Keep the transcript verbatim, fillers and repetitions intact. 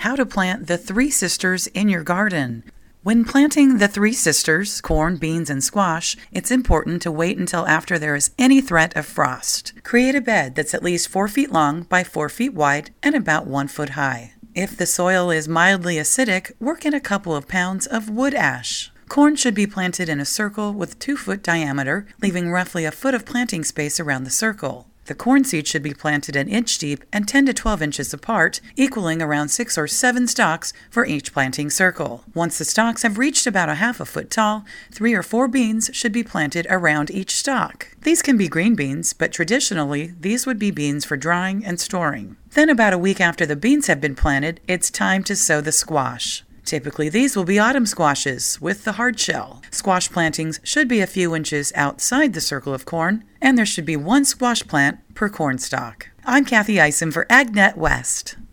How to plant the Three Sisters in your garden. When planting the Three Sisters, corn, beans, and squash, it's important to wait until after there is any threat of frost. Create a bed that's at least four feet long by four feet wide and about one foot high. If the soil is mildly acidic, work in a couple of pounds of wood ash. Corn should be planted in a circle with two foot diameter, leaving roughly a foot of planting space around the circle. The corn seed should be planted an inch deep and ten to twelve inches apart, equaling around six or seven stalks for each planting circle. Once the stalks have reached about a half a foot tall, three or four beans should be planted around each stalk. These can be green beans, but traditionally these would be beans for drying and storing. Then about a week after the beans have been planted, it's time to sow the squash. Typically, these will be autumn squashes with the hard shell. Squash plantings should be a few inches outside the circle of corn, and there should be one squash plant per corn stalk. I'm Kathy Isom for AgNet West.